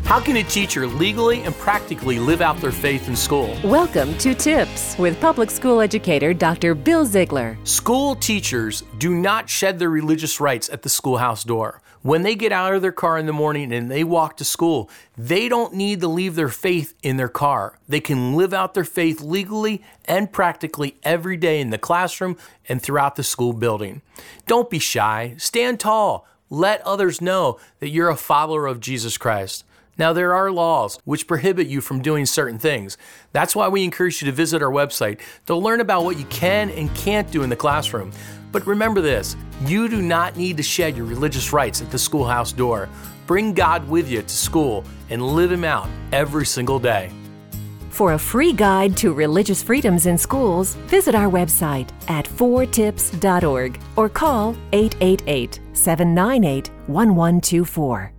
How can a teacher legally and practically live out their faith in school? Welcome to Tips with public school educator Dr. Bill Ziegler. School teachers do not shed their religious rights at the schoolhouse door. When they get out of their car in the morning and they walk to school, they don't need to leave their faith in their car. They can live out their faith legally and practically every day in the classroom and throughout the school building. Don't be shy. Stand tall. Let others know that you're a follower of Jesus Christ. Now, there are laws which prohibit you from doing certain things. That's why we encourage you to visit our website to learn about what you can and can't do in the classroom. But remember this, you do not need to shed your religious rights at the schoolhouse door. Bring God with you to school and live Him out every single day. For a free guide to religious freedoms in schools, visit our website at 4tips.org or call 888-798-1124.